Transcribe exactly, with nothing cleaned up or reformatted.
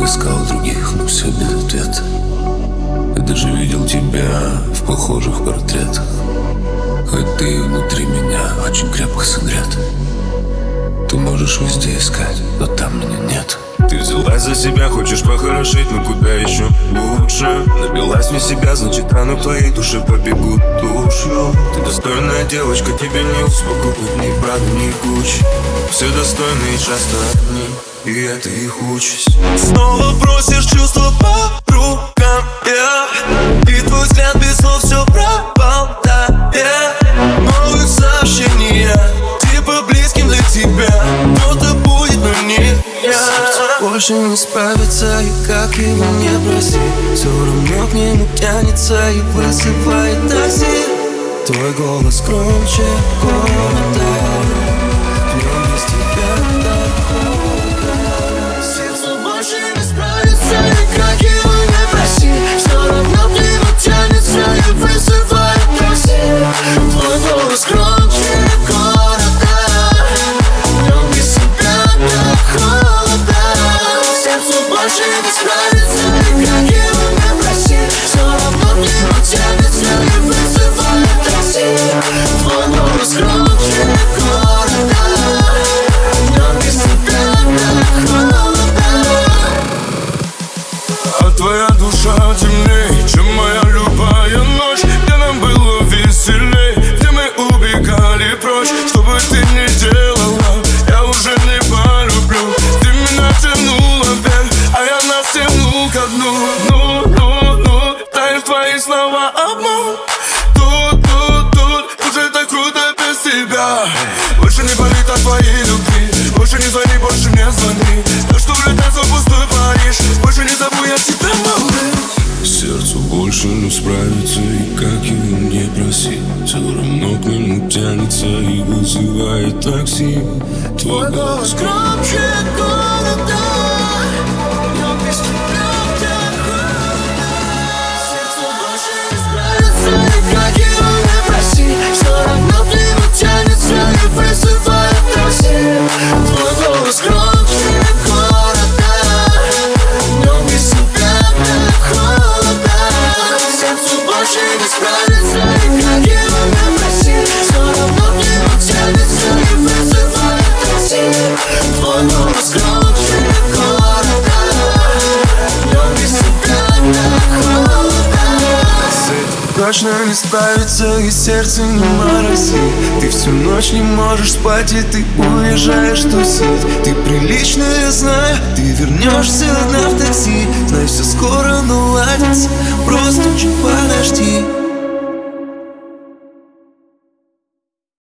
искал других, но все без ответа. Я даже видел тебя в похожих портретах. Хоть ты внутри меня очень крепко согрет. Ты можешь везде искать, но там меня нет. Ты взялась за себя, хочешь похорошеть, но куда еще лучше? Набилась мне себя, значит рано в твоей душе побегут душу. Ты достойная девочка, тебе не успокоит ни правда, ни куча. Все достойные часто одни, и это их участь. Снова просишь чувства по рукам, yeah. И твой взгляд без слов все пропадает. Новых сообщений, типа близким для тебя кто-то будет, но не я. Больше не справится, и как его не проси, все равно к нему тянется и вызывает такси. Твой голос громче города, в нем без тебя так холодно. Сердце больше не справится, и как его не проси, все равно к нему тянется и вызывает такси. Твой голос громче города, в нем без тебя так холодно. Сердце больше не справится, и как его не проси, все равно к нему тянется и вызывает такси. Твой голос громче города, в нем без тебя так холодно. А твоя душа темней, чем моя любая ночь, где нам было веселей, где мы убегали прочь. Что бы ты ни делала, я уже не полюблю. Ты меня тянула вверх, а я нас тянул ко дну. Ну, ну, ну, тают твои слова обман. Тут, тут, тут, уже так круто без тебя. Больше не болит от твоей любви, больше не звони, больше не звони. То, что улетается в пустой Париж, больше не забудь, я тебя молю. Сердцу больше не справится, и как его не проси, все равно к нему тянется и вызывает такси. Твой голос громче города, в нем без тебя так холодно. Сердце больше не справится, и как его не проси, все равно к нему тянется и вызывает такси. Твой голос громче города, в нем без тебя так холодно. Сердце больше не справится, и как его не проси, все равно к нему тянется и вызывает такси. Твой голос громче города, в нем без тебя так холодно. Точно не справится, и сердце не морозит. Ты всю ночь не можешь спать, и ты уезжаешь тусить. Ты приличная, знаю, ты вернешься одна в такси. Знай, все скоро наладится, просто чуть подожди.